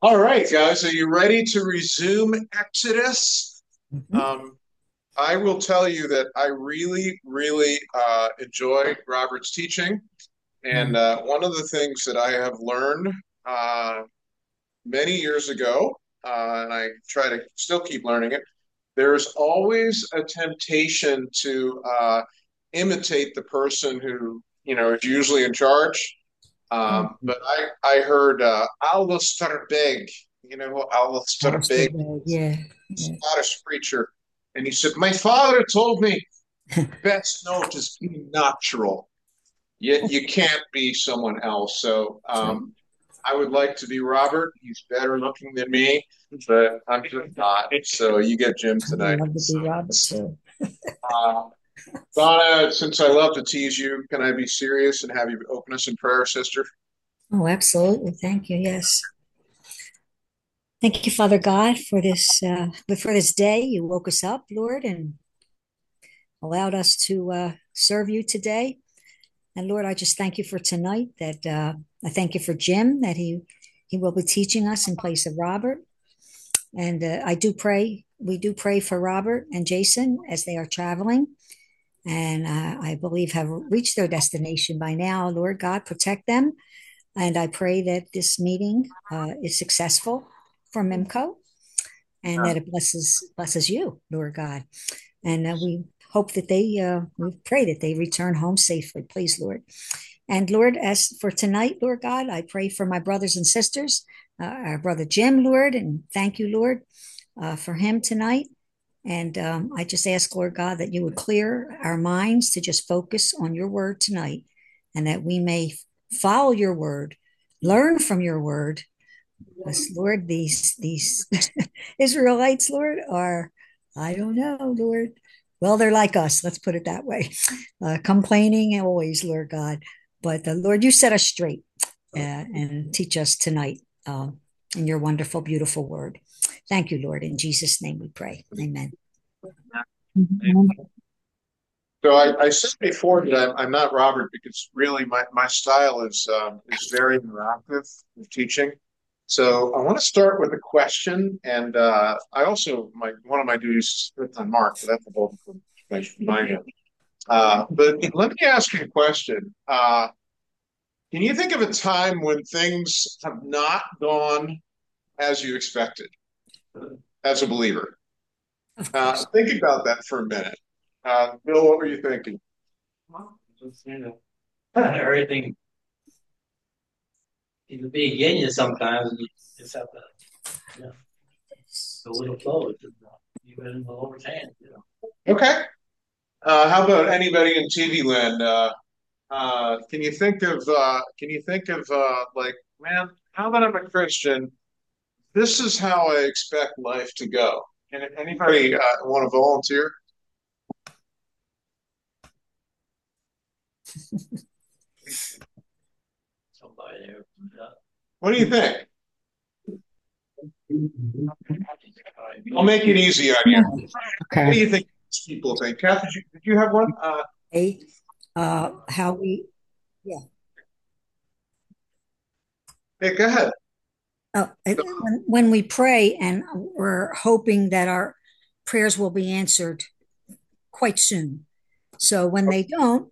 All right, guys, are you ready to resume Exodus? Mhm. Um, I will tell you that I really, really enjoy Robert's teaching. And Mm. one of the things that I have learned uh, many years ago, and I try to still keep learning it, there's always a temptation to imitate the person who, is usually in charge. Mhm. But I heard Alistair Begg. You know who Alistair Alistair Begg, Begg, yeah, yeah. Scottish preacher, and he said, "My father told me best note is being natural. You can't be someone else." So That's right. I would like to be Robert. He's better looking than me, but I'm just not. So you get Jim I would tonight. love to So be Robert too. uh, Donna, since I love to tease you, can I be serious and have you open us in prayer, sister? Oh, absolutely. Thank you. Yes. Thank you, Father God, for this day. You woke us up, Lord, and allowed us to serve you today. And Lord, I just thank you for tonight. That I thank you for Jim that he will be teaching us in place of Robert. And I do pray. We do pray for Robert and Jason as they are traveling and I believe have reached their destination by now. Lord God, protect them. And I pray that this meeting is successful for MIMCO and that it blesses you, Lord God. And we hope that we pray that they return home safely, please, Lord. And Lord, as for tonight, Lord God, I pray for my brothers and sisters, our brother Jim, Lord, and thank you, Lord, for him tonight. And I just ask, Lord God, that you would clear our minds to just focus on your word tonight and that we may follow your word, learn from your word. Because, Lord, these Israelites, Lord, are, I don't know, Lord. Well, they're like us. Let's put it that way. Complaining always, Lord God. But Lord, you set us straight and teach us tonight in your wonderful, beautiful word. Thank you, Lord. In Jesus' name we pray. Amen. So I said before that I'm not Robert because really my style is very interactive with teaching. So I want to start with a question, and I also my one of my duties is script on Mark, but that's a whole different information behind it. But let me ask you a question. Can you think of a time when things have not gone as you expected as a believer? Of course. Think about that for a minute. Bill, what were you thinking? Well, just, everything in the beginning, sometimes you just have to, you know, go with the flow. Even in the Lord's hand, Okay. How about anybody in TV land? Can you think of like, man, how that I'm a Christian, this is how I expect life to go. Can anybody want to volunteer? somebody there. What do you think? I'll Yeah. make it easy on Yeah. you. What do Okay. you think people think? Kath, did you have one? Hey, how we, yeah. Hey, go ahead. When we pray and we're hoping that our prayers will be answered quite soon. So when they don't,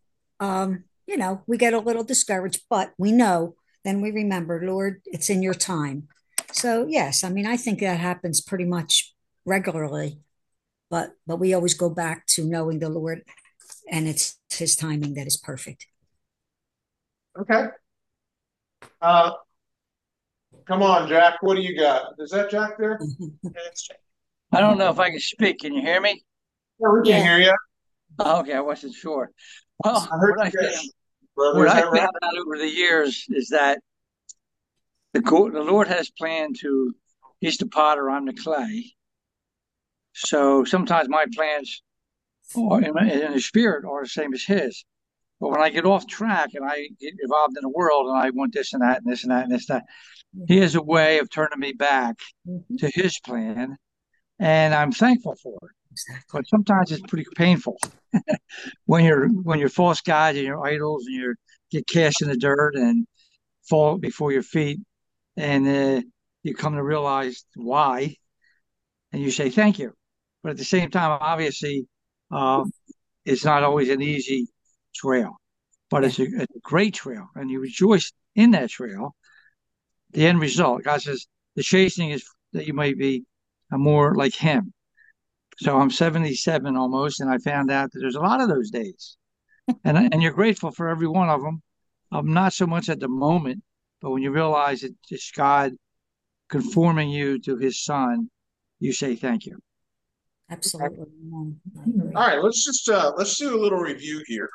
we get a little discouraged, but we know, then we remember, Lord, it's in your time. So yes, I mean, I think that happens pretty much regularly, but we always go back to knowing the Lord and it's his timing that is perfect. Okay. Uh, Come on, Jack. What do you got? Is that Jack there? I don't know if I can speak. Can you hear me? Yeah, we can Yeah. hear you. Oh, okay, I wasn't sure. Well, I heard you guys, brother. what Is I that right? found out over the years is that the Lord has planned to. He's the potter, I'm the clay. So sometimes my plans in the spirit are the same as His. But when I get off track and I get involved in the world and I want this and that and this and that and this and that, He has a way of turning me back Mhm. to His plan, and I'm thankful for it. Exactly. But sometimes it's pretty painful when you're false gods and your idols and you get cast in the dirt and fall before your feet, and you come to realize why, and you say thank you. But at the same time, obviously, uh, it's not always an easy trail, but Yeah. it's a great trail, and you rejoice in that trail. The end result, God says, the chastening is that you may be more like Him. So I'm 77 almost, and I found out that there's a lot of those days, and you're grateful for every one of them. Not so much at the moment, but when you realize it's God conforming you to His Son, you say thank you. Absolutely. I All agree. right, let's do a little review here.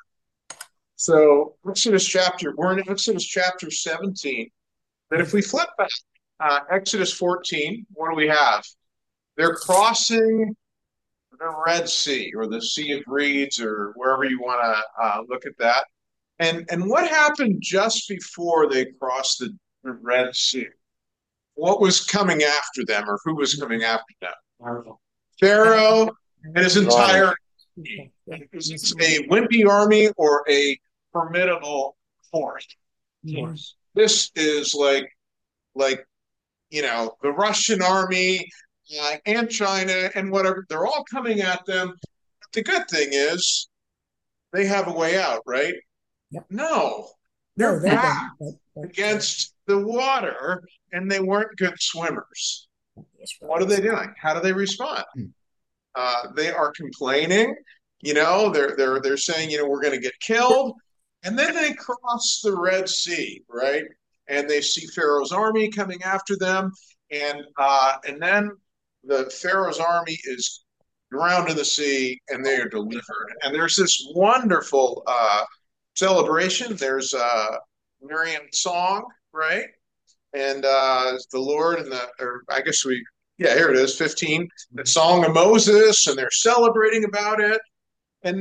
So we're in Exodus chapter 17. But if we flip back, Exodus 14, what do we have? They're crossing the Red Sea or the Sea of Reeds or wherever you want to look at that. And what happened just before they crossed the Red Sea? What was coming after them, or who was coming after them? Pharaoh and his entire army. Is it a wimpy army or a formidable force? Mhm. This is like the Russian army and China and whatever. They're all coming at them. But the good thing is they have a way out, right? Yep. No, No, they're they back don't. against the water, and they weren't good swimmers. What are they Israelites. doing? How do they respond? They are complaining. They're saying, we're going to get killed, and then they cross the Red Sea, right? And they see Pharaoh's army coming after them, and then the Pharaoh's army is drowned in the sea, and they are delivered. And there's this wonderful celebration. There's Miriam's song, right? And the Lord and or I guess yeah, here it is, 15, the Song of Moses, and they're celebrating about it. And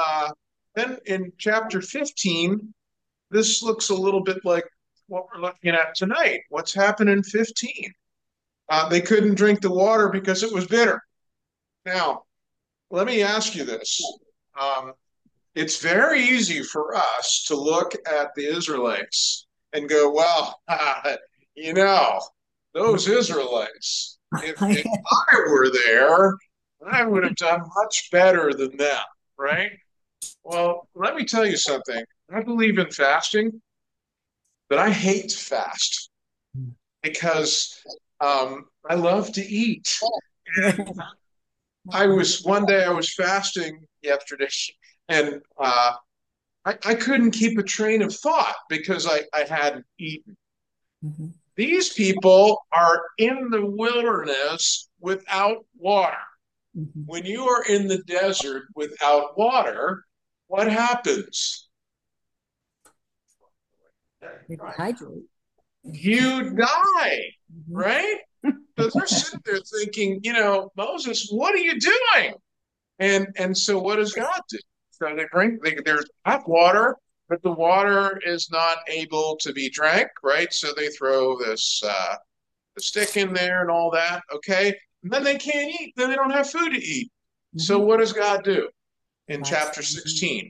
then in chapter 15, this looks a little bit like what we're looking at tonight. What's happened in 15? They couldn't drink the water because it was bitter. Now, let me ask you this. Um, it's very easy for us to look at the Israelites and go, well, you know, those Israelites, if I were there, I would have done much better than them, right? Well, let me tell you something. I believe in fasting, but I hate to fast because I love to eat. And one day I was fasting yesterday, and I couldn't keep a train of thought because I hadn't eaten. Mhm. These people are in the wilderness without water. Mhm. When you are in the desert without water, what happens? They dehydrate. You die, Mhm. right? So they're sitting there thinking, Moses, what are you doing? And so what does God do? So there's hot water, but the water is not able to be drank, right? So they throw the stick in there and all that, okay? And then they can't eat. Then they don't have food to eat. So Mhm. what does God do in Provides chapter them. 16?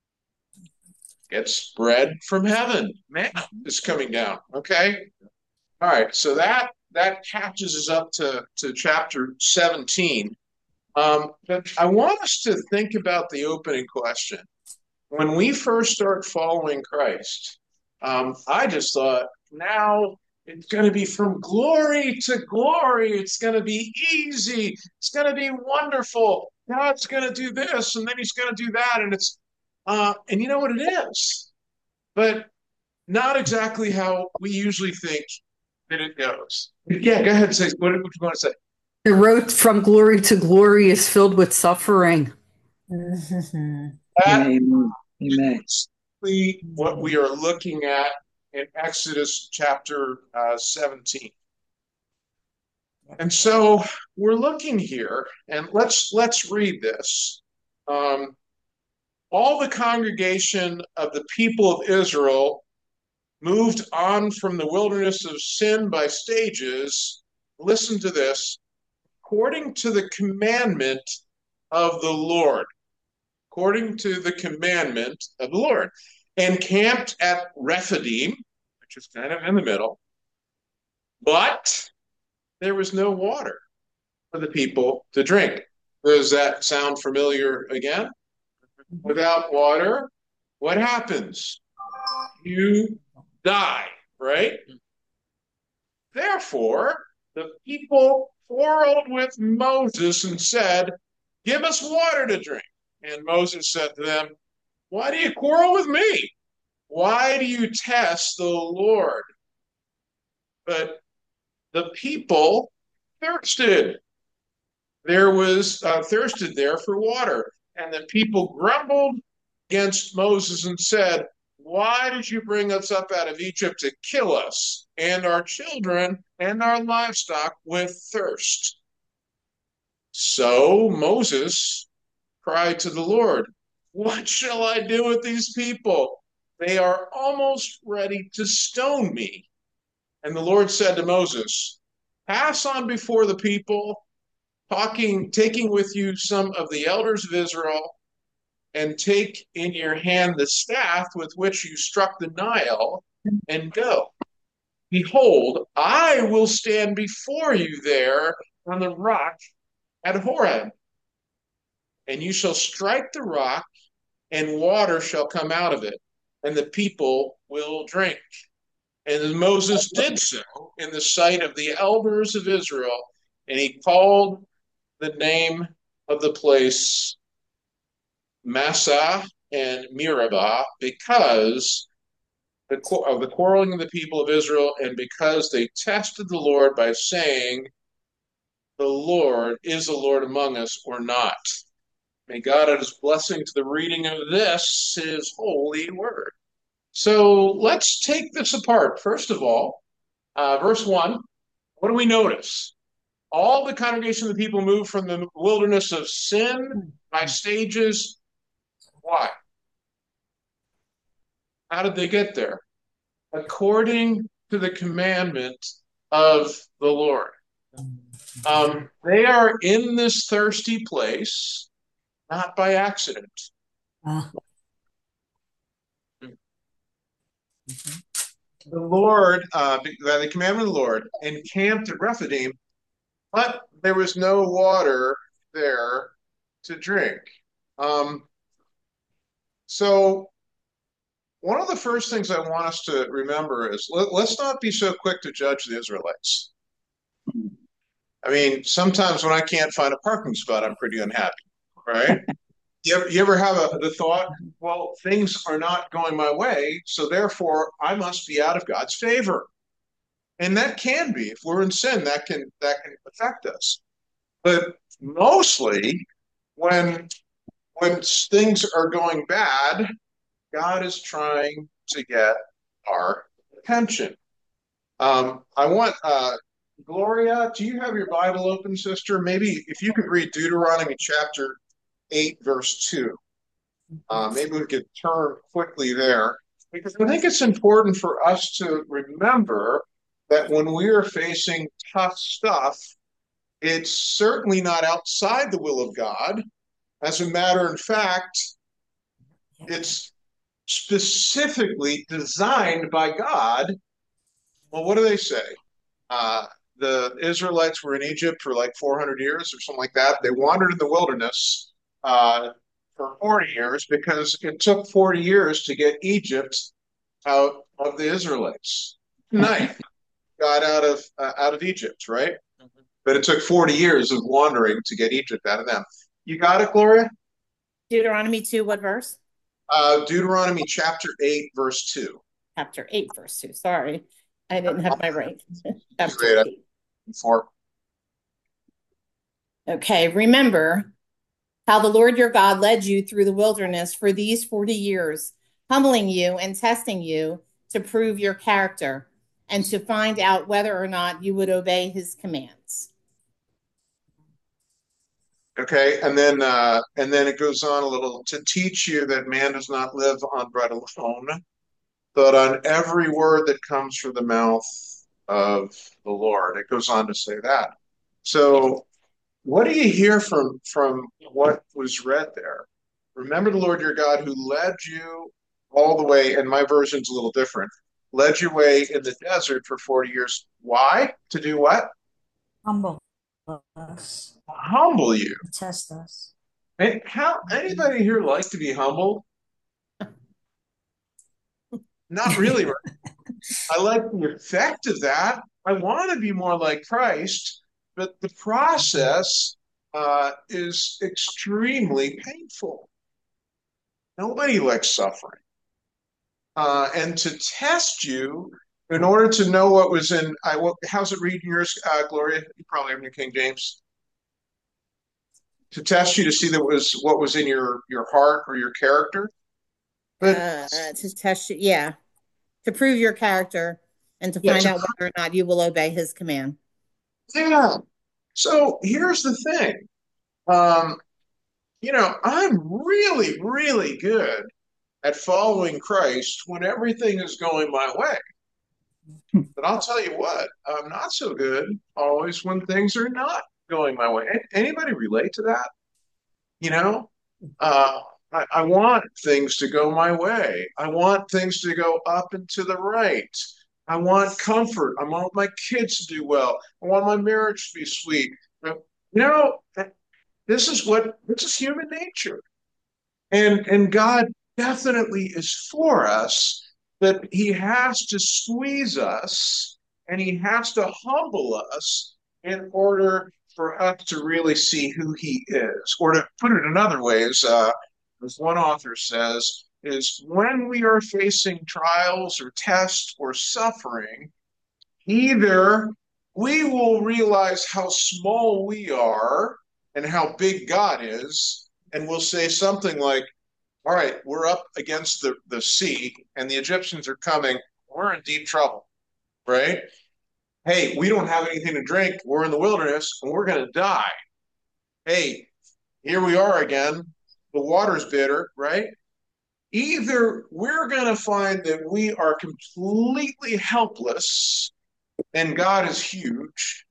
Gets bread from heaven. Man is coming down, okay? All right, so that catches us up to chapter 17. But I want us to think about the opening question. When we first start following Christ, I just thought, now it's going to be from glory to glory. It's going to be easy. It's going to be wonderful. God's going to do this, and then He's going to do that, and you know what it is, but not exactly how we usually think that it goes. Yeah, go ahead and say what you want to say. The road from glory to glory is filled with suffering. Mhm. That Amen. Amen. is what we are looking at in Exodus chapter 17. And so we're looking here, and let's read this. All the congregation of the people of Israel moved on from the wilderness of sin by stages. Listen to this, according to the commandment of the Lord. According to the commandment of the Lord, and camped at Rephidim, which is kind of in the middle. But there was no water for the people to drink. Does that sound familiar again? Without water, what happens? You die, right? Therefore, the people quarreled with Moses and said, "Give us water to drink." And Moses said to them, "Why do you quarrel with me? Why do you test the Lord?" But the people thirsted. There was thirsted there for water. And the people grumbled against Moses and said, "Why did you bring us up out of Egypt to kill us and our children and our livestock with thirst?" So Moses cried to the Lord, "What shall I do with these people? They are almost ready to stone me." And the Lord said to Moses, "Pass on before the people, taking with you some of the elders of Israel, and take in your hand the staff with which you struck the Nile, and go. Behold, I will stand before you there on the rock at Horeb, and you shall strike the rock, and water shall come out of it, and the people will drink." And Moses did so in the sight of the elders of Israel, and he called the name of the place Massah and Meribah because of the quarreling of the people of Israel, and because they tested the Lord by saying, "The Lord is the Lord among us or not." May God add his blessing to the reading of this, his holy word. So let's take this apart. First of all, verse 1, what do we notice? All the congregation of the people moved from the wilderness of sin by stages. Why? How did they get there? According to the commandment of the Lord. They are in this thirsty place, not by accident. Ah. The Lord, by the commandment of the Lord, encamped at Rephidim, but there was no water there to drink. So one of the first things I want us to remember is let's not be so quick to judge the Israelites. I mean, sometimes when I can't find a parking spot, I'm pretty unhappy, right? You ever have the thought, well, things are not going my way, so therefore I must be out of God's favor. And that can be, if we're in sin, that can affect us. But mostly when things are going bad, God is trying to get our attention. I want Gloria, do you have your Bible open, sister? Maybe if you could read Deuteronomy chapter 8, verse 2. Maybe we could turn quickly there, because I think it's important for us to remember that when we are facing tough stuff, it's certainly not outside the will of God. As a matter of fact, it's specifically designed by God. Well, what do they say? The Israelites were in Egypt for like 400 years or something like that. They wandered in the wilderness for 40 years because it took 40 years to get Egypt out of the Israelites. Knife got out of Egypt, right? But it took 40 years of wandering to get Egypt out of them. You got it, Gloria? Deuteronomy 2, what verse? Deuteronomy chapter 8, verse 2. Chapter 8, verse 2. Sorry, I didn't have my right. Chapter 8. 4. Okay, remember how the Lord your God led you through the wilderness for these 40 years, humbling you and testing you to prove your character and to find out whether or not you would obey his commands. Okay, and then it goes on a little, to teach you that man does not live on bread alone, but on every word that comes from the mouth of the Lord. It goes on to say that. So what do you hear from what was read there? Remember the Lord your God who led you all the way, and my version's a little different, led your way in the desert for 40 years. Why? To do what? Humble us, Humble you. test us. And how anybody here like to be humbled? Not really. Right? I like the effect of that. I want to be more like Christ, but the process is extremely painful. Nobody likes suffering. And to test you in order to know what was in, how's it read in yours, Gloria? You probably have New King James. To test you to see that was what was in your heart or your character. But To test you, yeah, to prove your character and to yeah, find out whether or not you will obey his command. yeah. So here's the thing. Um, I'm really, really good at following Christ when everything is going my way. But I'll tell you what, I'm not so good always when things are not going my way. Anybody relate to that? You know, uh, I want things to go my way. I want things to go up and to the right. I want comfort. I want my kids to do well. I want my marriage to be sweet. You know, this is human nature. And God definitely is for us, but he has to squeeze us and he has to humble us in order for us to really see who he is. Or to put it in other ways, as one author says, is when we are facing trials or tests or suffering, either we will realize how small we are and how big God is, and we'll say something like, all right, we're up against the sea and the Egyptians are coming. We're in deep trouble, right? Hey, we don't have anything to drink. We're in the wilderness and we're going to die. Hey, here we are again. The water's bitter, right? Either we're going to find that we are completely helpless and God is huge,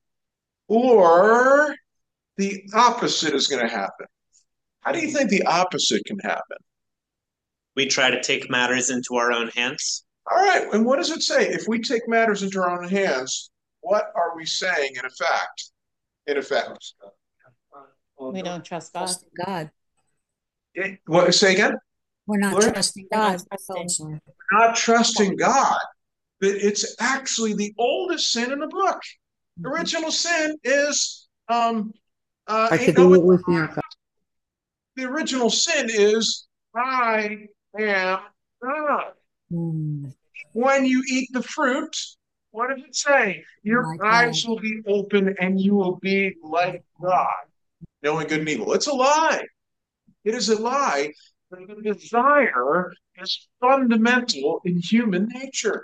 or the opposite is going to happen. How do you think the opposite can happen? We try to take matters into our own hands. All right. And what does it say? If we take matters into our own hands, what are we saying in effect? In effect. We don't trust God. Trusting God. What, say again? We're not What? trusting We're not God. trusting. Oh, sorry. Not trusting God. But it's actually the oldest sin in the book. The original sin is I ain't could do nobody. it with miracle. The original sin is I am God. Mm, When you eat the fruit, what does it say? Your my eyes God. will be open and you will be like God, knowing good and evil. It's a lie. It is a lie. The desire is fundamental in human nature.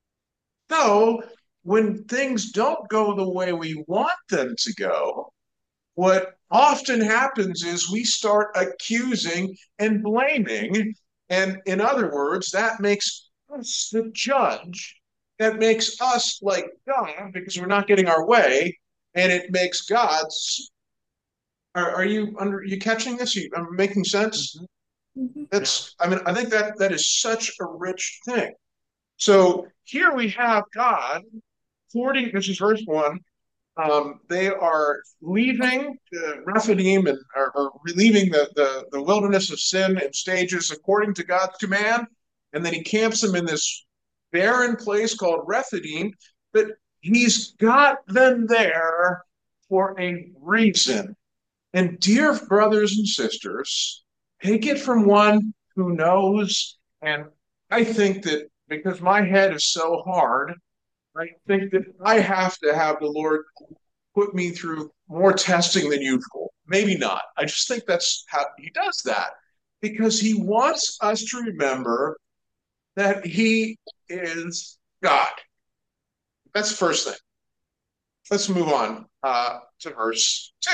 So when things don't go the way we want them to go, what often happens is we start accusing and blaming. And in other words, that makes us the judge. That makes us like God because we're not getting our way. And it makes God's. Are you you catching this? Are making sense? Mhm. That's, I mean, I think that is such a rich thing. So here we have God, 40, this is verse 1. They are leaving Rephidim and or leaving the wilderness of sin in stages according to God's command. And then he camps them in this barren place called Rephidim. But he's got them there for a reason. And dear brothers and sisters, take it from one who knows. And I think that because my head is so hard, I think that I have to have the Lord put me through more testing than usual. Maybe not. I just think that's how he does that because he wants us to remember that he is God. That's the first thing. Let's move on to verse 2.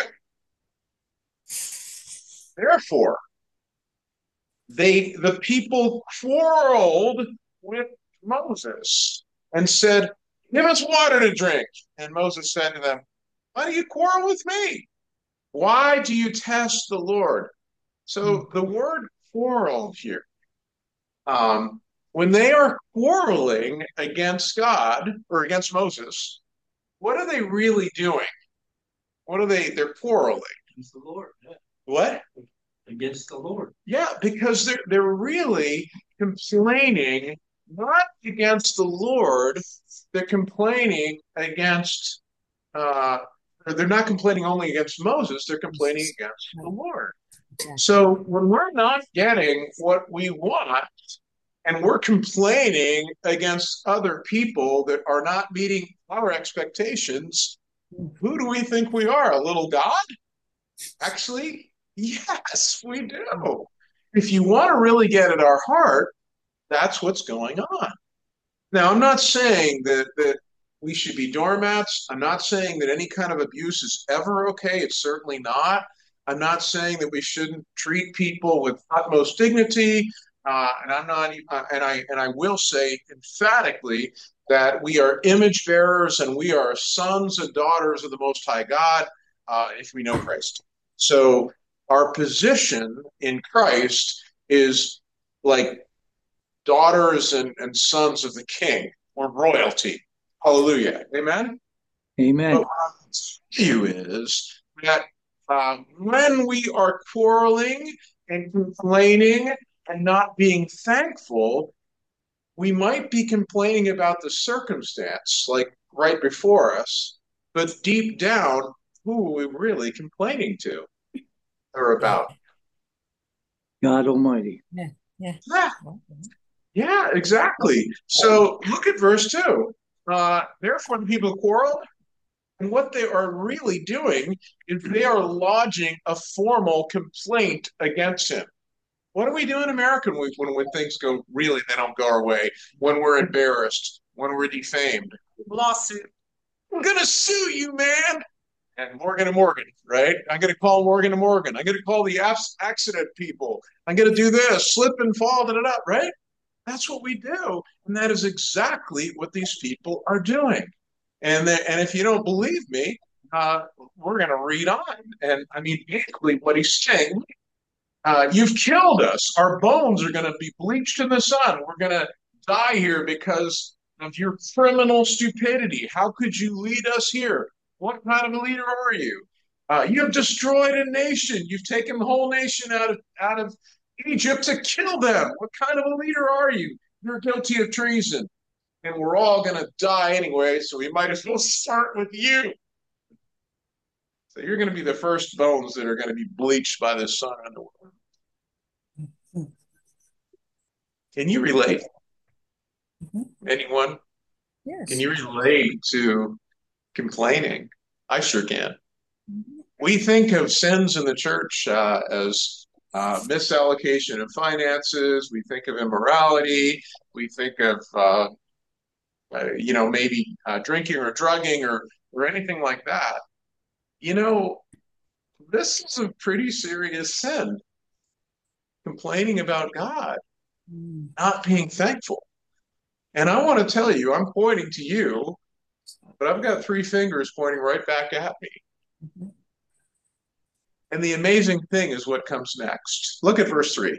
Therefore, the people quarreled with Moses and said, "Give us water to drink." And Moses said to them, "Why do you quarrel with me? Why do you test the Lord?" So the word quarrel here, when they are quarreling against God or against Moses, what are they really doing? What are they? They're quarreling. Against the Lord. Yeah. What? Against the Lord. Yeah, because they're really complaining not against the Lord, they're complaining against or they're not complaining only against Moses, they're complaining against the Lord. So when we're not getting what we want and we're complaining against other people that are not meeting our expectations, who do we think we are? A little God? Actually, yes, we do. If you want to really get at our heart, that's what's going on. Now, I'm not saying that we should be doormats. I'm not saying that any kind of abuse is ever okay. It's certainly not. I'm not saying that we shouldn't treat people with utmost dignity. And I'm not, and I will say emphatically that we are image bearers and we are sons and daughters of the Most High God if we know Christ. So our position in Christ is like daughters and sons of the King or royalty. Hallelujah. Amen? Amen. But what I'll tell you is that when we are quarreling and complaining and not being thankful, we might be complaining about the circumstance, like right before us, but deep down, who are we really complaining to or about? God Almighty. Yeah. Yeah. Yeah, exactly. So look at verse 2. Therefore, the people quarreled, and what they are really doing is they are lodging a formal complaint against him. What do we do in America when things go really, they don't go our way, when we're embarrassed, when we're defamed? Lawsuit. I'm going to sue you, man. And Morgan & Morgan, right? I'm going to call Morgan & Morgan. I'm going to call the accident people. I'm going to do this, slip and fall, right? That's what we do. And that is exactly what these people are doing. And if you don't believe me, we're going to read on. And I mean, basically what he's saying, you've killed us. Our bones are going to be bleached in the sun. We're going to die here because of your criminal stupidity. How could you lead us here? What kind of a leader are you? You have destroyed a nation. You've taken the whole nation out of Egypt to kill them. What kind of a leader are you? You're guilty of treason. And we're all going to die anyway, so we might as well start with you. So you're going to be the first bones that are going to be bleached by the sun in the world. Can you relate? Anyone? Yes. Can you relate to complaining? I sure can. We think of sins in the church as misallocation of finances. We think of immorality. We think of, maybe drinking or drugging or anything like that. This is a pretty serious sin. Complaining about God, not being thankful. And I want to tell you, I'm pointing to you, but I've got 3 fingers pointing right back at me. And the amazing thing is what comes next. Look at verse 3.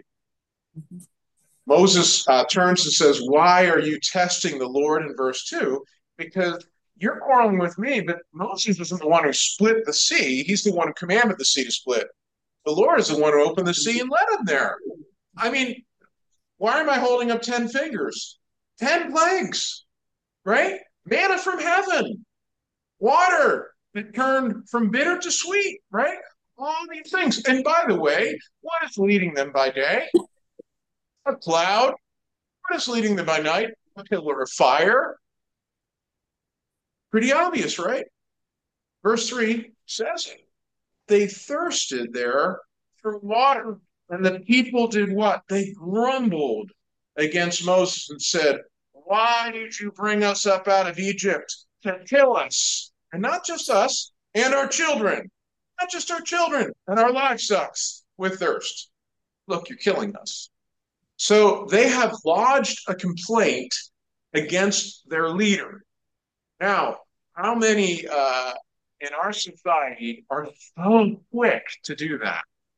Moses turns and says, why are you testing the Lord in verse 2? Because you're quarreling with me, but Moses wasn't the one who split the sea. He's the one who commanded the sea to split. The Lord is the one who opened the sea and led him there. I mean, why am I holding up 10 fingers? 10 plagues, right? Manna from heaven, water that turned from bitter to sweet, right? All these things. And by the way, what is leading them by day? A cloud. What is leading them by night? A pillar of fire. Pretty obvious, right? Verse 3 says, they thirsted there for water. And the people did what? They grumbled against Moses and said, why did you bring us up out of Egypt to kill us? And not just us, and our children. Not just our children and our livestock with thirst. Look, you're killing us. So they have lodged a complaint against their leader. Now, how many in our society are so quick to do that?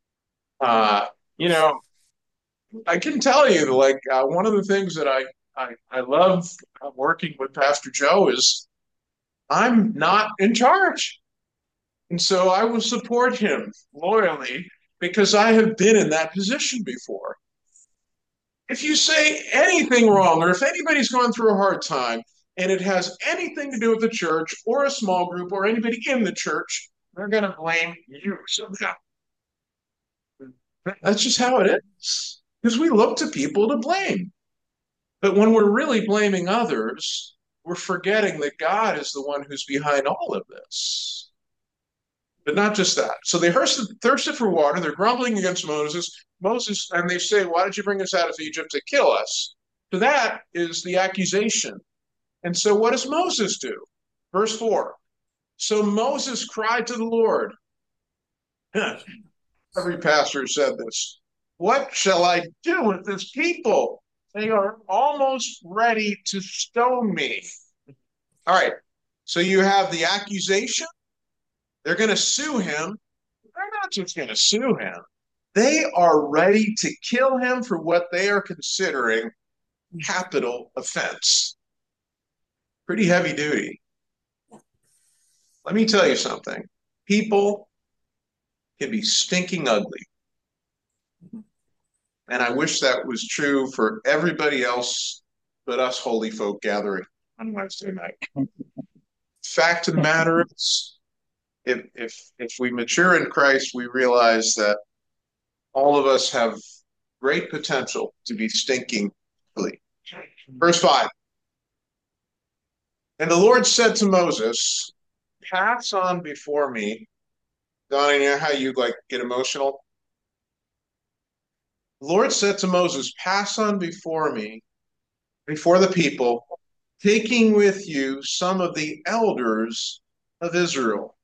I can tell you, one of the things that I love working with Pastor Joe is I'm not in charge. And so I will support him loyally because I have been in that position before. If you say anything wrong, or if anybody's going through a hard time, and it has anything to do with the church or a small group or anybody in the church, they're going to blame you somehow. That's just how it is. Because we look to people to blame. But when we're really blaming others, we're forgetting that God is the one who's behind all of this. But not just that. So they thirsted for water. They're grumbling against Moses. And they say, why did you bring us out of Egypt to kill us? So that is the accusation. And so what does Moses do? Verse 4. So Moses cried to the Lord. Every pastor said this. What shall I do with this people? They are almost ready to stone me. All right. So you have the accusation. They're going to sue him. They're not just going to sue him. They are ready to kill him for what they are considering capital offense. Pretty heavy duty. Let me tell you something. People can be stinking ugly. And I wish that was true for everybody else but us holy folk gathering on Wednesday night. Fact of the matter is, if we mature in Christ, we realize that all of us have great potential to be stinking ugly. Verse 5. And the Lord said to Moses, pass on before me. Donnie, you know how you get emotional? The Lord said to Moses, pass on before me, before the people, taking with you some of the elders of Israel.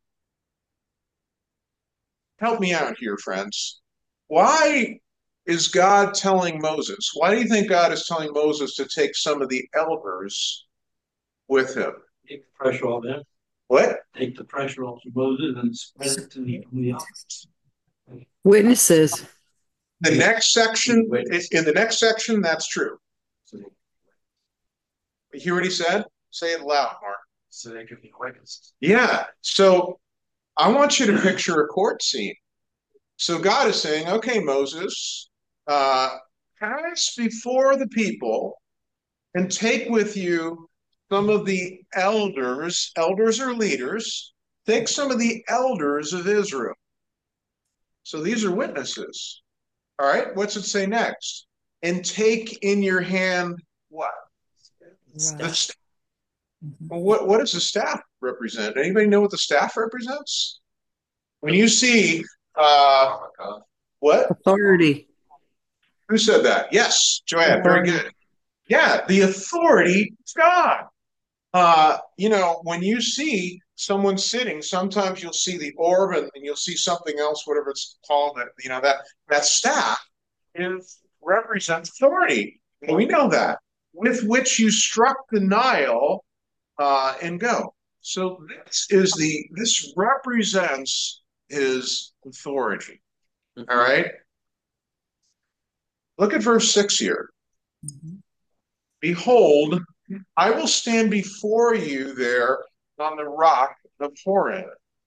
Help me out here, friends. Why is God telling Moses? Why do you think God is telling Moses to take some of the elders with him? Take the pressure off them. What? Take the pressure off of Moses and spread it to the others. Witnesses. The next section, in the next section, that's true. You hear what he said? Say it loud, Mark. So they could be witnesses. Yeah. So I want you to picture a court scene. So God is saying, okay, Moses, pass before the people and take with you some of the elders. Elders are leaders. Take some of the elders of Israel. So these are witnesses. All right, what's it say next? And take in your hand what? The staff. What does the staff represent? Anybody know what the staff represents? When you see what? Authority. Who said that? Yes, Joanne, very good. Yeah, the authority of God. When you see someone sitting, sometimes you'll see the orb and you'll see something else, whatever it's called. That staff represents authority. And we know that, with which you struck the Nile and go. So this represents his authority. All right. Look at verse 6 here. Mm-hmm. Behold, I will stand before you there on the rock of Horeb.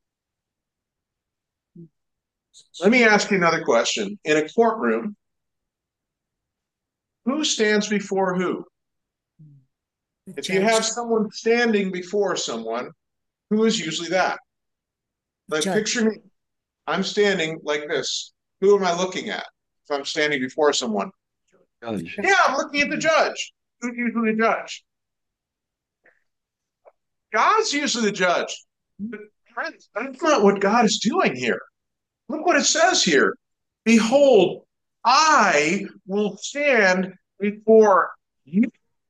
Let me ask you another question. In a courtroom, who stands before who? If you have someone standing before someone, who is usually that? Picture me. I'm standing like this. Who am I looking at if I'm standing before someone? Judge. Yeah, I'm looking at the judge. Who's usually the judge? God's usually the judge. But friends, that's not what God is doing here. Look what it says here. Behold, I will stand before you.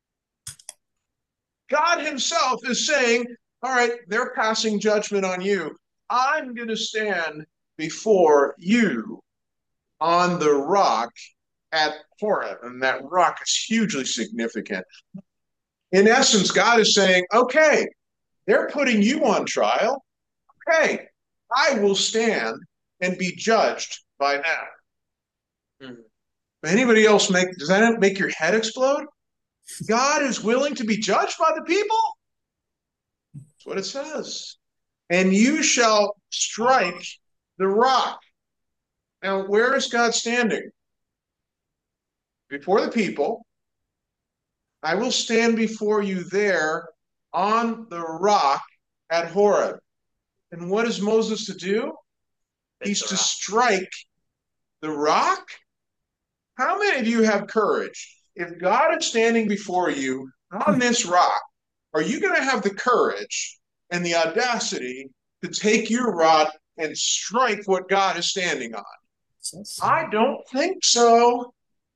God himself is saying, all right, they're passing judgment on you. I'm going to stand before you on the rock at Horeb. And that rock is hugely significant. In essence, God is saying, okay, they're putting you on trial. Okay, I will stand and be judged by them. Anybody else does that make your head explode? God is willing to be judged by the people? That's what it says. And you shall strike the rock. Now, where is God standing? Before the people. I will stand before you there on the rock at Horeb. And what is Moses to do? He's to strike the rock. How many of you have courage? If God is standing before you on this rock, are you going to have the courage and the audacity to take your rod and strike what God is standing on? I don't think so.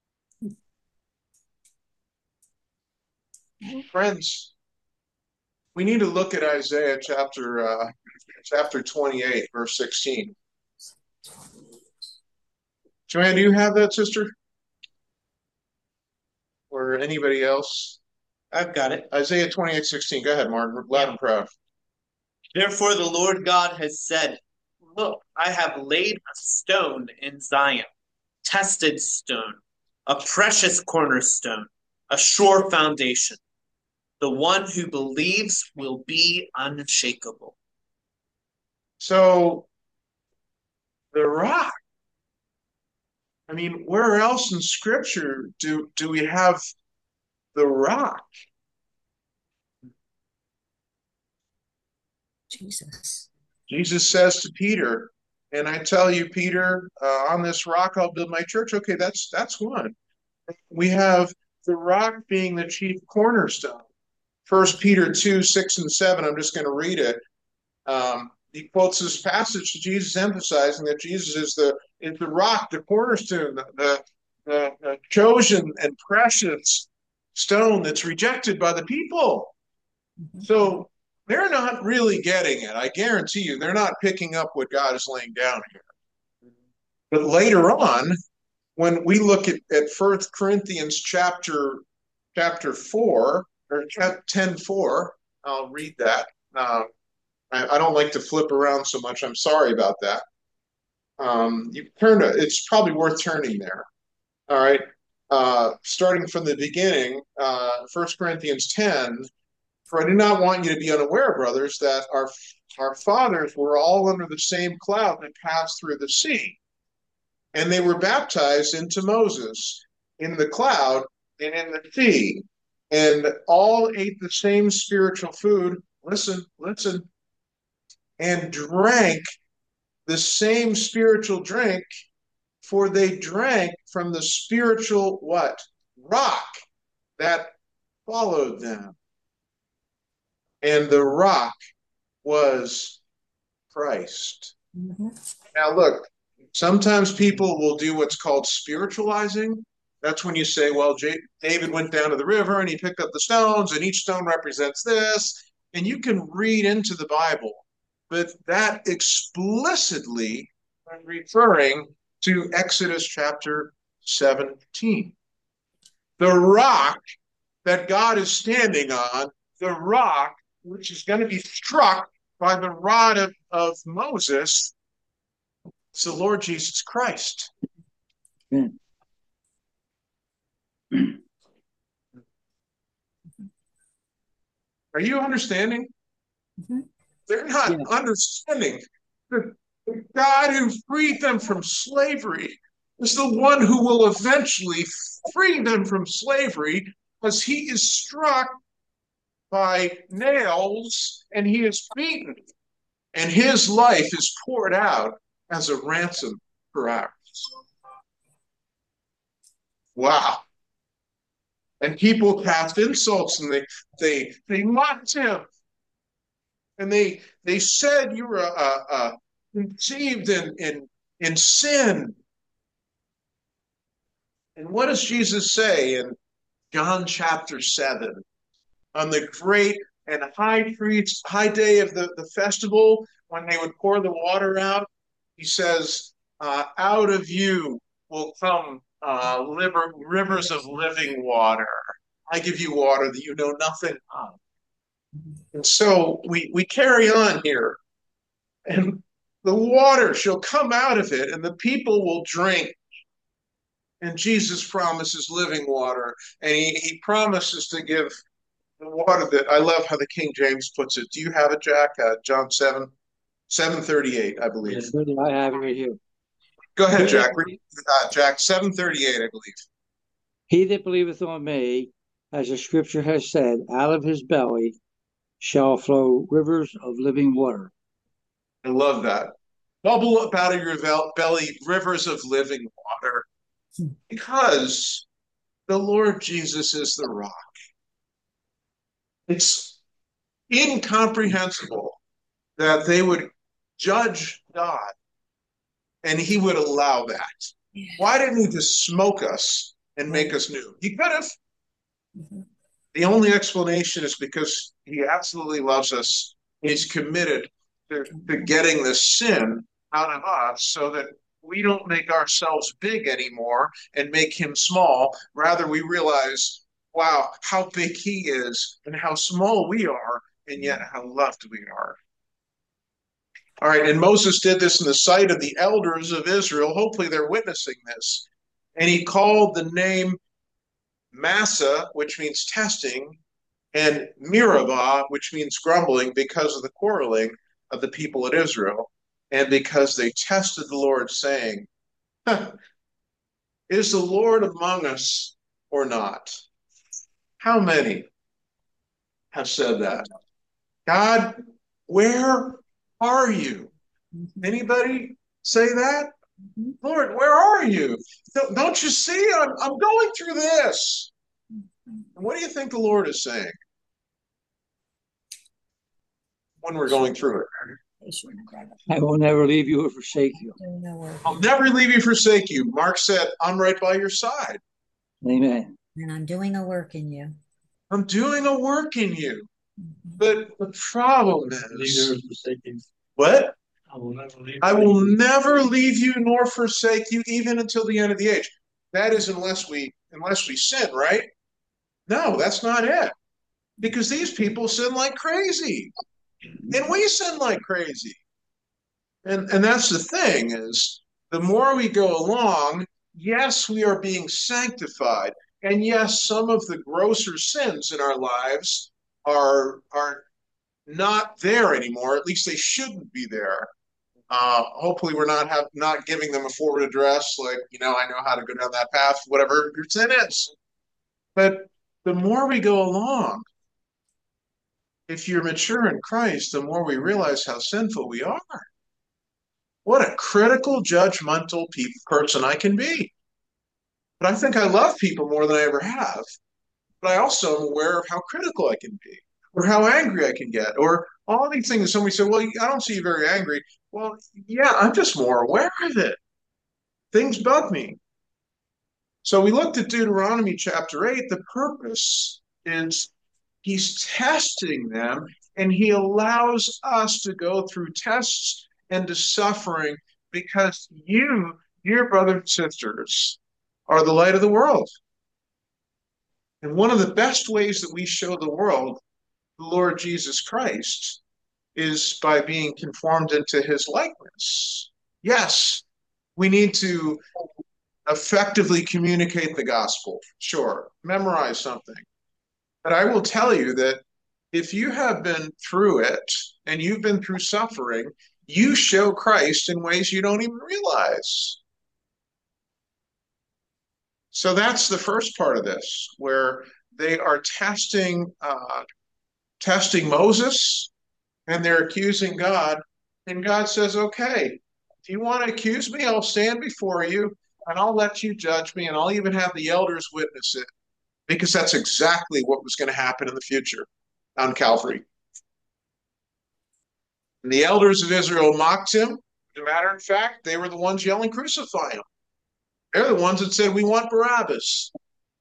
Friends, we need to look at Isaiah chapter 28, verse 16. Joanne, do you have that, sister? Or anybody else? I've got it. Isaiah 28:16. Go ahead, Martin. Loud and proud. Therefore, the Lord God has said, look, I have laid a stone in Zion, tested stone, a precious cornerstone, a sure foundation. The one who believes will be unshakable. So, the rock. I mean, where else in Scripture do we have the rock? Jesus says to Peter, and I tell you, Peter, on this rock I'll build my church. Okay, that's one. We have the rock being the chief cornerstone. 1 Peter 2, 6 and 7, I'm just going to read it. He quotes this passage to Jesus, emphasizing that Jesus is the rock, the cornerstone, the chosen and precious stone that's rejected by the people. So they're not really getting it. I guarantee you, they're not picking up what God is laying down here. But later on, when we look at 1 Corinthians chapter 4, or 10:4, I'll read that. I don't like to flip around so much. I'm sorry about that. It's probably worth turning there. All right. Starting from the beginning, 1 Corinthians 10, for I do not want you to be unaware, brothers, that our fathers were all under the same cloud that passed through the sea. And they were baptized into Moses in the cloud and in the sea. And all ate the same spiritual food. Listen. And drank the same spiritual drink, for they drank from the spiritual what? Rock that followed them. And the rock was Christ. Mm-hmm. Now look, sometimes people will do what's called spiritualizing. That's when you say, well, David went down to the river and he picked up the stones, and each stone represents this. And you can read into the Bible, but that explicitly referring to Exodus chapter 17. The rock that God is standing on, the rock which is going to be struck by the rod of Moses, it's the Lord Jesus Christ. Are you understanding? Mm-hmm. They're not understanding. The God who freed them from slavery is the one who will eventually free them from slavery, because he is struck by nails and he is beaten, and his life is poured out as a ransom for ours. Wow. And people cast insults, and they mocked him. And they said you were conceived in sin. And what does Jesus say in John chapter 7? On the great and high day of the festival, when they would pour the water out, he says, out of you will come rivers of living water. I give you water that you know nothing of. And so we carry on here, and the water shall come out of it, and the people will drink. And Jesus promises living water, and he promises to give the water that, I love how the King James puts it. Do you have it, Jack? John 7. 738, I believe. Yes, I have it right here. Go ahead, He Jack. that, Jack, 738, I believe. he that believeth on me, as the scripture has said, out of his belly shall flow rivers of living water. I love that. Bubble up out of your belly rivers of living water, because the Lord Jesus is the rock. It's incomprehensible that they would judge God and he would allow that. Why didn't he just smoke us and make us new? He could have. The only explanation is because he absolutely loves us. He's committed to getting the sin out of us so that we don't make ourselves big anymore and make him small. Rather, we realize, wow, how big he is and how small we are, and yet how loved we are. All right, and Moses did this in the sight of the elders of Israel. Hopefully, they're witnessing this. And he called the name Massa, which means testing, and Meribah, which means grumbling, because of the quarreling of the people of Israel, and because they tested the Lord, saying, is the Lord among us or not? How many have said that? God, where are you? Anybody say that? Lord, where are you? Don't you see? I'm going through this. What do you think the Lord is saying when we're going through it? I will never leave you or forsake you. I'll never leave you, forsake you. Mark said, I'm right by your side. Amen. And I'm doing a work in you. I'm doing a work in you. But the problem is, what? I will never leave you nor forsake you, even until the end of the age. That is unless we sin, right? No, that's not it. Because these people sin like crazy. And we sin like crazy. And that's the thing, is the more we go along, yes, we are being sanctified. And yes, some of the grosser sins in our lives are not there anymore. At least they shouldn't be there. Hopefully, we're not giving them a forward address, like, I know how to go down that path, whatever your sin is. But the more we go along, if you're mature in Christ, the more we realize how sinful we are. What a critical, judgmental person I can be. But I think I love people more than I ever have. But I also am aware of how critical I can be, or how angry I can get, or all these things. Somebody said, well, I don't see you very angry. Well, yeah, I'm just more aware of it. Things bug me. So we looked at Deuteronomy chapter 8. The purpose is he's testing them, and he allows us to go through tests and to suffering, because you, dear brothers and sisters, are the light of the world. And one of the best ways that we show the world the Lord Jesus Christ is by being conformed into his likeness. Yes, we need to effectively communicate the gospel. Sure, memorize something. But I will tell you that if you have been through it and you've been through suffering, you show Christ in ways you don't even realize. So that's the first part of this, where they are testing Moses, and they're accusing God. And God says, okay, if you want to accuse me, I'll stand before you, and I'll let you judge me, and I'll even have the elders witness it, because that's exactly what was going to happen in the future on Calvary. And the elders of Israel mocked him. As a matter of fact, they were the ones yelling, crucify him. They're the ones that said, we want Barabbas.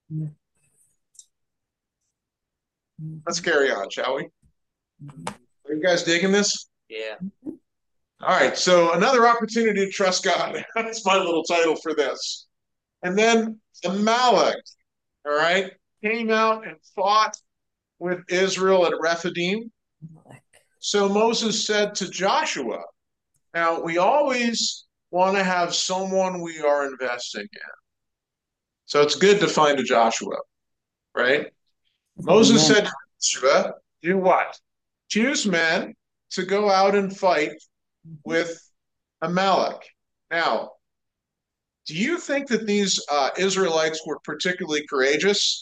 Let's carry on, shall we? Are you guys digging this? Yeah. All right, so another opportunity to trust God. That's my little title for this. And then Amalek, all right, came out and fought with Israel at Rephidim. So Moses said to Joshua, now we always want to have someone we are investing in. So it's good to find a Joshua, right? Moses said to Joshua, do what? Choose men to go out and fight with Amalek. Now, do you think that these Israelites were particularly courageous?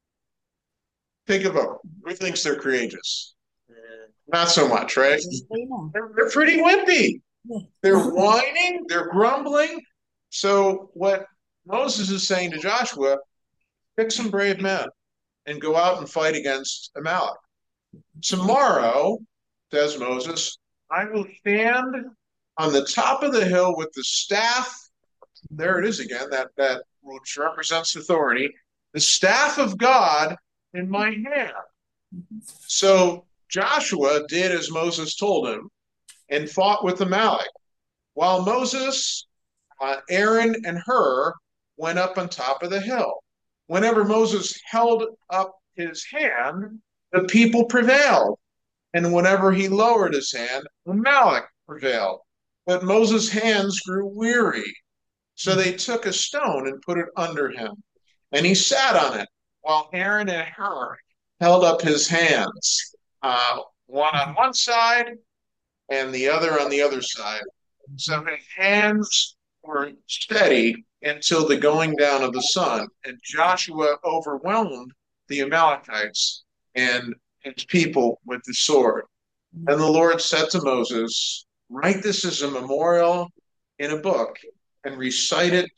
Think of them. Who thinks they're courageous? Not so much, right? They're pretty wimpy. They're whining, they're grumbling. So, what Moses is saying to Joshua, pick some brave men and go out and fight against Amalek. Tomorrow, says Moses, I will stand on the top of the hill with the staff. There it is again, that which represents authority, the staff of God in my hand. So Joshua did as Moses told him and fought with Amalek, while Moses, Aaron, and Hur went up on top of the hill. Whenever Moses held up his hand, the people prevailed. And whenever he lowered his hand, Amalek prevailed. But Moses' hands grew weary. So they took a stone and put it under him. And he sat on it, while Aaron and Hur held up his hands, one on one side and the other on the other side. So his hands were steady until the going down of the sun. And Joshua overwhelmed the Amalekites and his people with the sword. And the Lord said to Moses, write this as a memorial in a book and recite it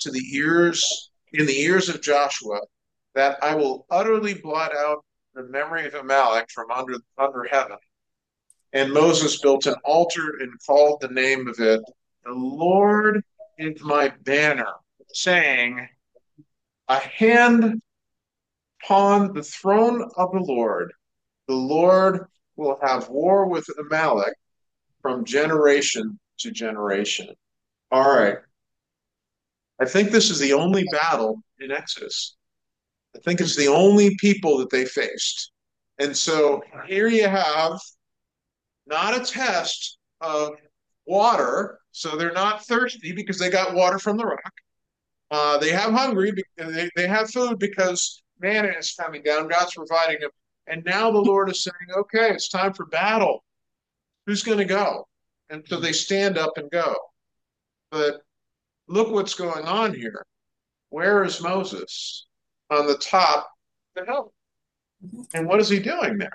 in the ears of Joshua, that I will utterly blot out the memory of Amalek from under heaven. And Moses built an altar and called the name of it, the Lord is my banner, saying, a hand upon the throne of the Lord will have war with Amalek from generation to generation. All right. I think this is the only battle in Exodus. I think it's the only people that they faced. And so here you have not a test of water, so they're not thirsty because they got water from the rock. They have hungry, they have food because manna is coming down, God's providing them. And now the Lord is saying, okay, it's time for battle. Who's going to go? And so they stand up and go. But look what's going on here. Where is Moses? On the top of the hill. And what is he doing there?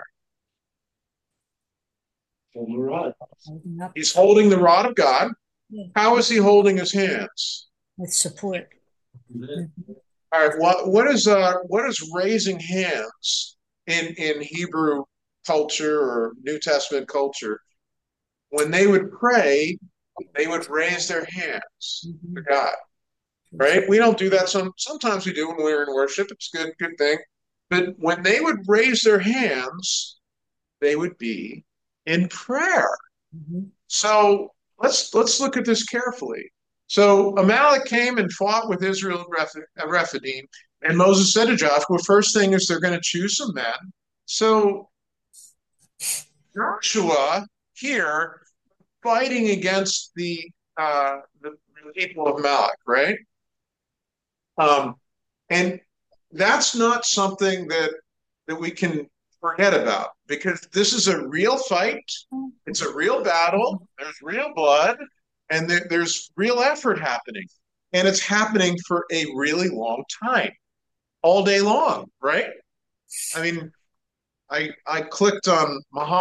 He's holding the rod of God. How is he holding his hands? With support. All right. What is raising hands in Hebrew culture or New Testament culture? When they would pray, they would raise their hands to God. Right? We don't do that. Sometimes we do when we're in worship. It's a good thing. But when they would raise their hands, they would be in prayer. So let's look at this carefully. So Amalek came and fought with Israel at Rephidim, and Moses said to Joshua, first thing is they're going to choose some men. So Joshua here fighting against the people of Amalek, right? And that's not something that we can forget about, because this is a real fight. It's a real battle. There's real blood, and there's real effort happening. And it's happening for a really long time, all day long, right? I mean, I clicked on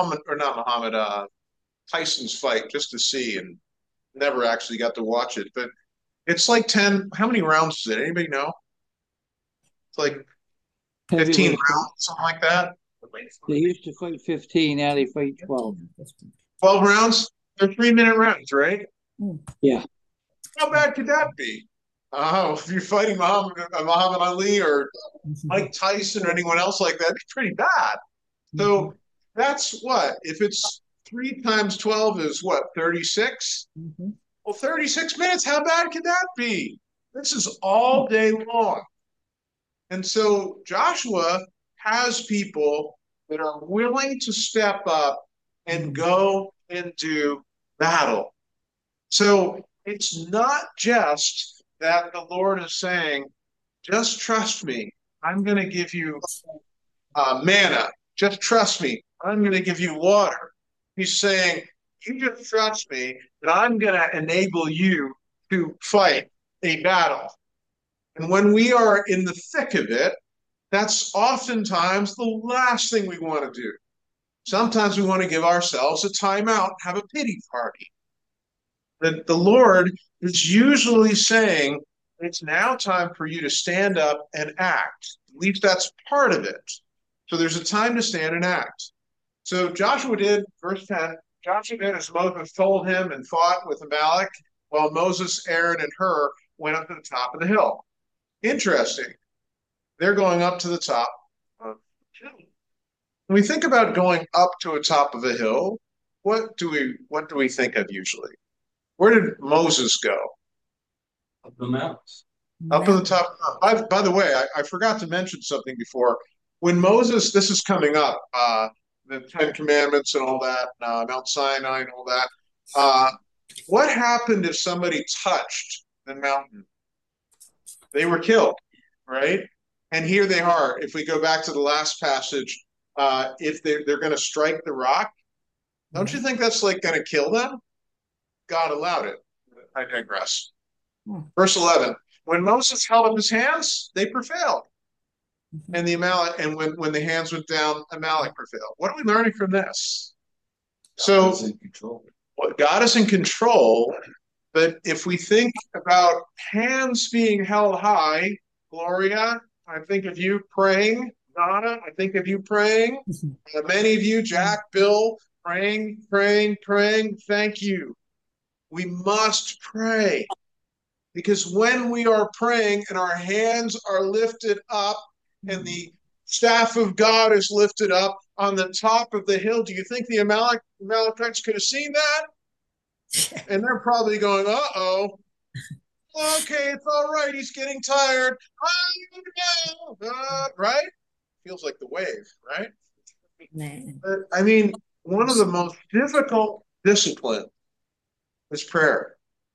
Tyson's fight just to see, and never actually got to watch it. But it's like 10, how many rounds is it? Anybody know? It's like 15 rounds, something like that. They used to fight 15, now they fight 12. 12 rounds? They're 3-minute rounds, right? Yeah. How bad could that be? If you're fighting Muhammad Ali or Mike Tyson or anyone else like that, it's pretty bad. So that's what? If it's 3 times 12 is what, 36? Well, 36 minutes, how bad could that be? This is all day long. And so Joshua has people that are willing to step up and go and do battle. So it's not just that the Lord is saying, just trust me. I'm going to give you manna. Just trust me. I'm going to give you water. He's saying, You just trust me that I'm going to enable you to fight a battle. And when we are in the thick of it, that's oftentimes the last thing we want to do. Sometimes we want to give ourselves a timeout, have a pity party. The Lord is usually saying, it's now time for you to stand up and act. At least that's part of it. So there's a time to stand and act. So Joshua did, verse 10, Joshua did as Moses told him and fought with Amalek, while Moses, Aaron, and Hur went up to the top of the hill. Interesting. They're going up to the top of the hill. When we think about going up to a top of a hill, what do we think of usually? Where did Moses go? Up the mountains. Up at the top. By the way, I forgot to mention something before. When Moses, this is coming up, the Ten Commandments and all that, Mount Sinai and all that. What happened if somebody touched the mountain? They were killed, right? And here they are. If we go back to the last passage, if they're going to strike the rock, don't you think that's like going to kill them? God allowed it. I digress. Verse 11. When Moses held up his hands, they prevailed. And the Amalek, and when the hands went down, Amalek prevailed. What are we learning from this? So God is in control, but if we think about hands being held high, Gloria, I think of you praying. Donna, I think of you praying. Many of you, Jack, Bill, praying. Thank you. We must pray. Because when we are praying and our hands are lifted up and the staff of God is lifted up on the top of the hill, do you think the Amalekites could have seen that? And they're probably going, uh-oh. Okay, it's all right. He's getting tired. Right? Feels like the wave, right? But, I mean, one of the most difficult disciplines is prayer.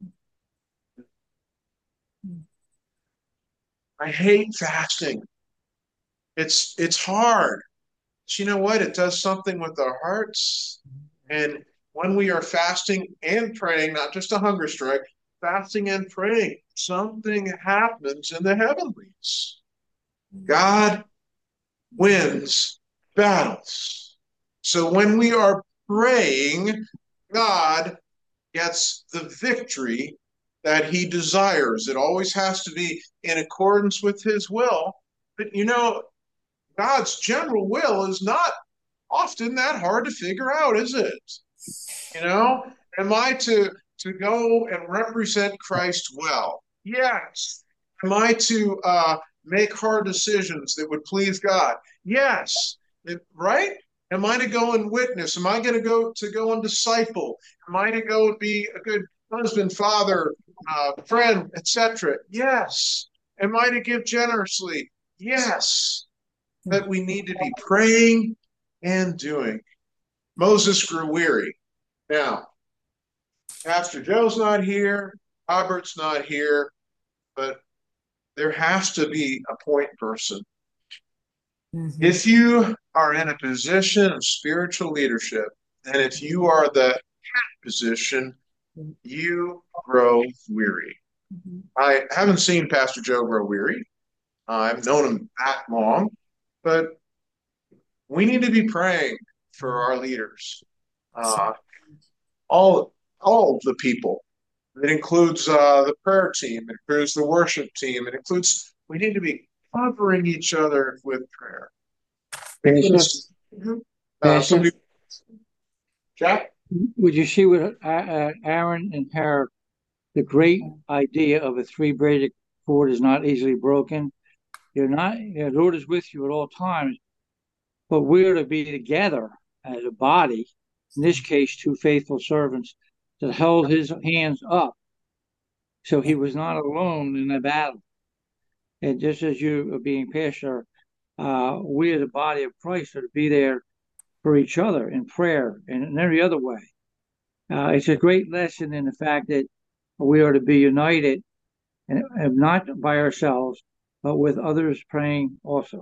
I hate fasting. It's hard. But you know what? It does something with our hearts. And when we are fasting and praying, not just a hunger strike, fasting and praying, something happens in the heavenlies. God wins battles. So when we are praying, God gets the victory that he desires. It always has to be in accordance with his will. But you know, God's general will is not often that hard to figure out, is it? You know, am I to go and represent Christ well? Yes. Am I to make hard decisions that would please God? Yes. Right? Am I to go and witness? Am I going to go and disciple? Am I to go and be a good husband, father, friend, etc.? Yes. Am I to give generously? Yes. But we need to be praying and doing. Moses grew weary. Now, Pastor Joe's not here, Robert's not here, but there has to be a point person. Mm-hmm. If you are in a position of spiritual leadership, and if you are the position, you grow weary. Mm-hmm. I haven't seen Pastor Joe grow weary. I've known him that long, but we need to be praying for our leaders. All the people. It includes the prayer team. It includes the worship team. It includes, we need to be covering each other with prayer. Because, Jack? Would you see with Aaron and Hur, the great idea of a three-braided cord is not easily broken? The Lord is with you at all times, but we're to be together as a body, in this case, two faithful servants that held his hands up. So he was not alone in the battle. And just as you are being pastor, we as a body of Christ are to be there for each other in prayer and in every other way. It's a great lesson in the fact that we are to be united and not by ourselves, but with others praying also.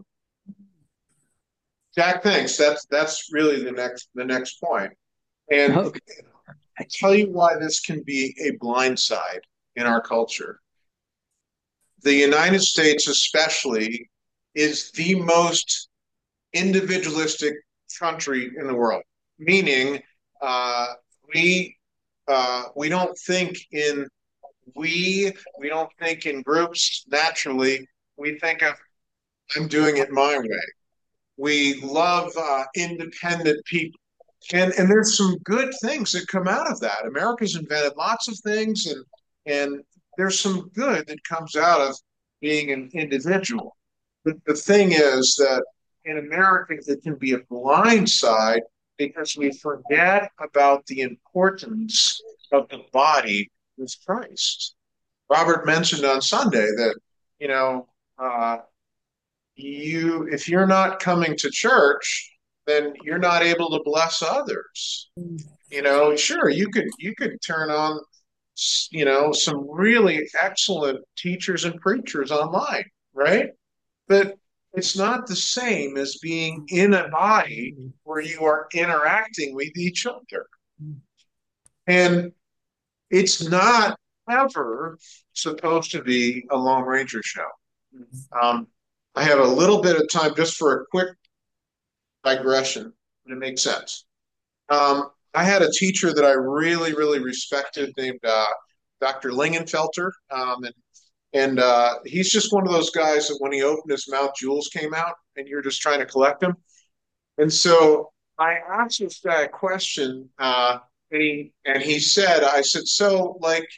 Jack, thanks. That's really the next point. And okay. I tell you why this can be a blind side in our culture. The United States, especially, is the most individualistic country in the world, meaning uh, we we don't think in we don't think in groups naturally. We think of I'm doing it my way. We love independent people. And there's some good things that come out of that. America's invented lots of things, and there's some good that comes out of being an individual. But the thing is that in America, it can be a blind side because we forget about the importance of the body with Christ. Robert mentioned on Sunday that, you know, uh, if you're not coming to church, then you're not able to bless others. You know, sure, you could turn on, some really excellent teachers and preachers online, right? But it's not the same as being in a body where you are interacting with each other. And it's not ever supposed to be a Lone Ranger show. Um, I have a little bit of time just for a quick digression, but it makes sense. I had a teacher that I really, really respected named Dr. Lingenfelter, and he's just one of those guys that when he opened his mouth, jewels came out, and you're just trying to collect them. And so I asked this guy a question, and he said, I said, so like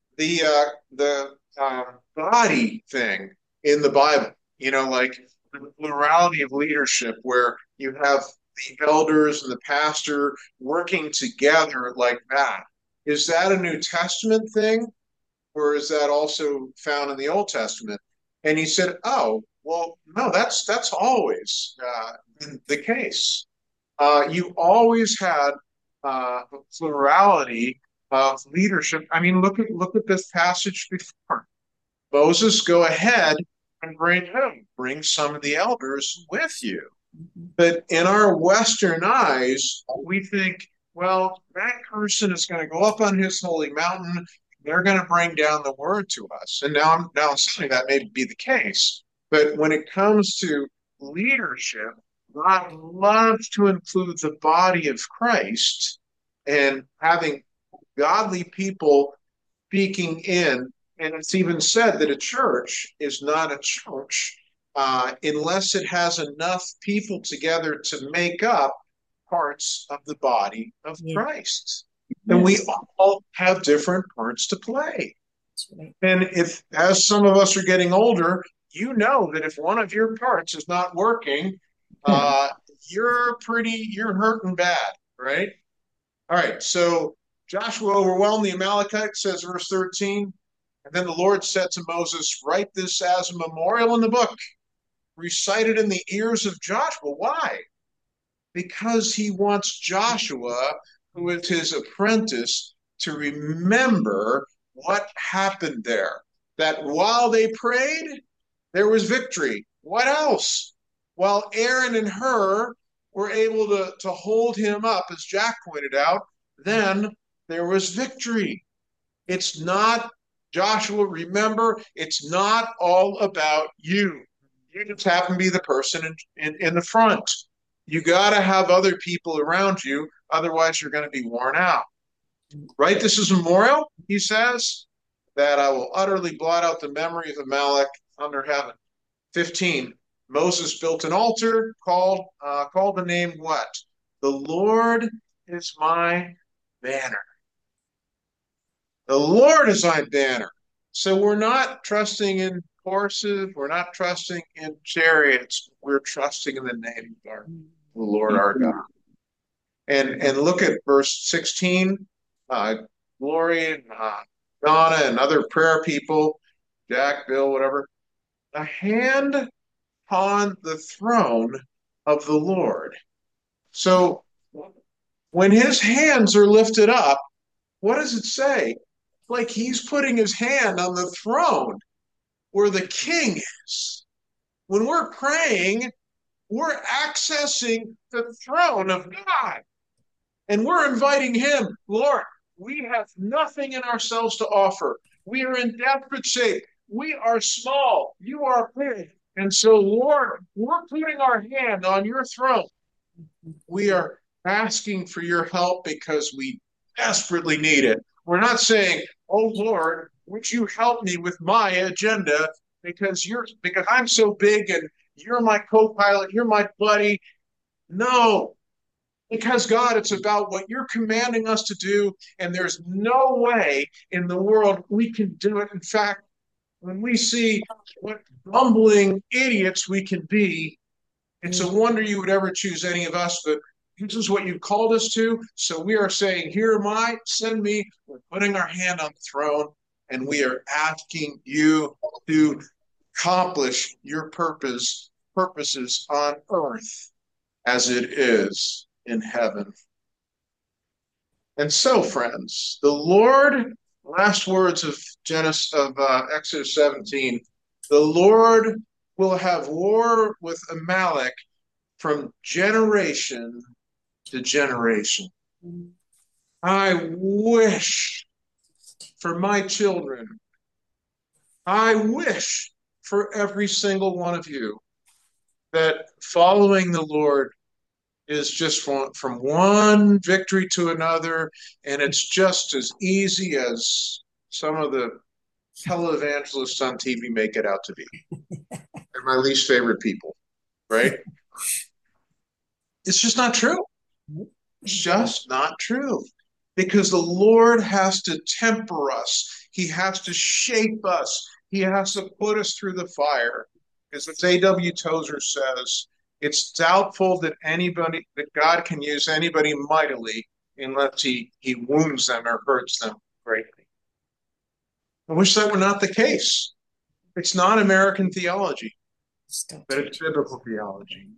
the body thing in the Bible, like the plurality of leadership, where you have the elders and the pastor working together like that. Is that a New Testament thing, or is that also found in the Old Testament? And he said, "Oh, well, no, that's always been the case. You always had a plurality of leadership. I mean, look at this passage before. Moses, go ahead and bring some of the elders with you. But in our Western eyes, we think, well, that person is going to go up on his holy mountain. They're going to bring down the word to us. And now I'm saying that may be the case. But when it comes to leadership, God loves to include the body of Christ and having godly people speaking in. And it's even said that a church is not a church unless it has enough people together to make up parts of the body of Christ. And we all have different parts to play. Right. And if, as some of us are getting older, you know that if one of your parts is not working, you're hurting bad, right? All right, so Joshua overwhelmed the Amalekites, says verse 13. And then the Lord said to Moses, write this as a memorial in the book, recite it in the ears of Joshua. Why? Because he wants Joshua, who is his apprentice, to remember what happened there. That while they prayed, there was victory. What else? While Aaron and Hur were able to hold him up, as Jack pointed out, then there was victory. It's not, Joshua, remember, it's not all about you. You just happen to be the person in the front. You got to have other people around you, otherwise you're going to be worn out. Right? This is a memorial, he says, that I will utterly blot out the memory of Amalek under heaven. 15. Moses built an altar called the name what? The Lord is my banner. The Lord is my banner. So we're not trusting in horses. We're not trusting in chariots. We're trusting in the name of the Lord our God. And look at verse 16. Glory and Donna and other prayer people, Jack, Bill, whatever. A hand upon the throne of the Lord. So when his hands are lifted up, what does it say? Like he's putting his hand on the throne where the king is. When we're praying, we're accessing the throne of God. And we're inviting him, Lord, we have nothing in ourselves to offer. We are in desperate shape. We are small. You are big. And so, Lord, we're putting our hand on your throne. We are asking for your help because we desperately need it. We're not saying, "Oh Lord, would you help me with my agenda because I'm so big and you're my co-pilot, you're my buddy." No, because God, it's about what you're commanding us to do, and there's no way in the world we can do it. In fact, when we see what bumbling idiots we can be, it's a wonder you would ever choose any of us, but this is what you've called us to. So we are saying, "Here am I, send me." We're putting our hand on the throne, and we are asking you to accomplish your purposes on earth as it is in heaven. And so, friends, the Lord, last words of Exodus 17, the Lord will have war with Amalek from generation to generation. I wish for my children, I wish for every single one of you that following the Lord is just from one victory to another, and it's just as easy as some of the televangelists on TV make it out to be. They're my least favorite people, right? It's just not true. It's just not true. Because the Lord has to temper us. He has to shape us. He has to put us through the fire. Because as A.W. Tozer says, it's doubtful that God can use anybody mightily unless he wounds them or hurts them greatly. I wish that were not the case. It's not American theology, but it's biblical theology.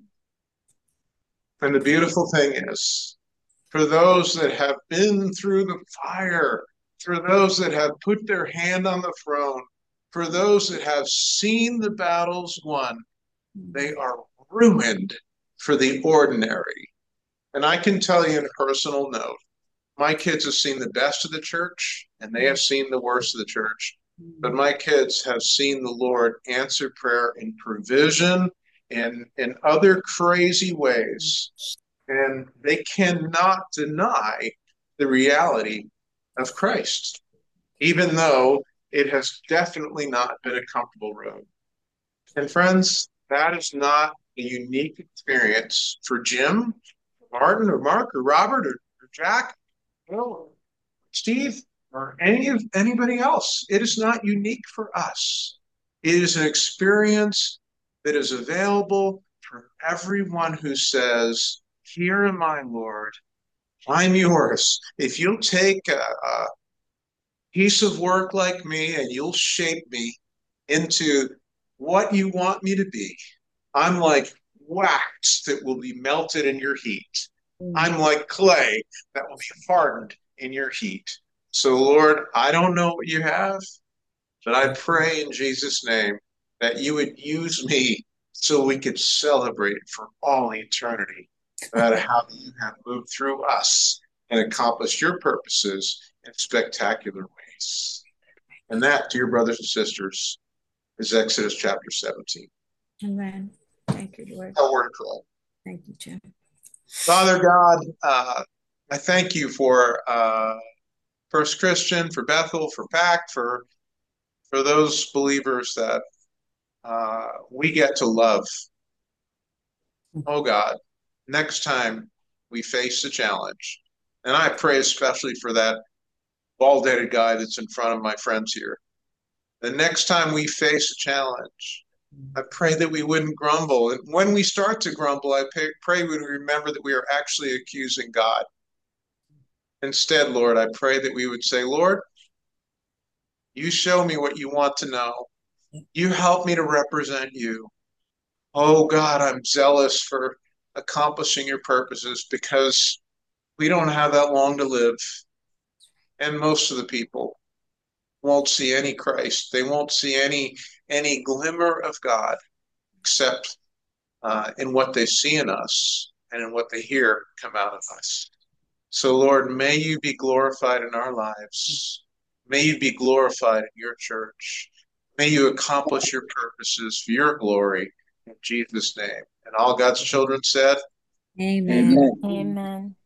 And the beautiful thing is, for those that have been through the fire, for those that have put their hand on the throne, for those that have seen the battles won, they are ruined for the ordinary. And I can tell you in a personal note, my kids have seen the best of the church and they have seen the worst of the church. But my kids have seen the Lord answer prayer in provision and in other crazy ways. And they cannot deny the reality of Christ, even though it has definitely not been a comfortable road. And friends, that is not a unique experience for Jim, Martin, or Mark, or Robert, or Jack, or Steve, or anybody else. It is not unique for us. It is an experience that is available for everyone who says, "Here am I, Lord. I'm yours. If you'll take a piece of work like me and you'll shape me into what you want me to be, I'm like wax that will be melted in your heat. I'm like clay that will be hardened in your heat. So, Lord, I don't know what you have, but I pray in Jesus' name that you would use me so we could celebrate for all eternity about how you have moved through us and accomplished your purposes in spectacular ways." And that, dear brothers and sisters, is Exodus chapter 17. Amen. Thank you, Lord. A word of prayer. Thank you, Jim. Father God, I thank you for First Christian, for Bethel, for Pact, for those believers that we get to love. Oh God, next time we face the challenge, and I pray especially for that bald-headed guy that's in front of my friends here. The next time we face a challenge, I pray that we wouldn't grumble. And when we start to grumble, I pray we would remember that we are actually accusing God. Instead, Lord, I pray that we would say, "Lord, you show me what you want to know. You help me to represent you. Oh God, I'm zealous for accomplishing your purposes because we don't have that long to live. And most of the people won't see any Christ. They won't see any glimmer of God except in what they see in us and in what they hear come out of us. So, Lord, may you be glorified in our lives. May you be glorified in your church. May you accomplish your purposes for your glory in Jesus' name. And all God's children said, Amen. Amen. Amen.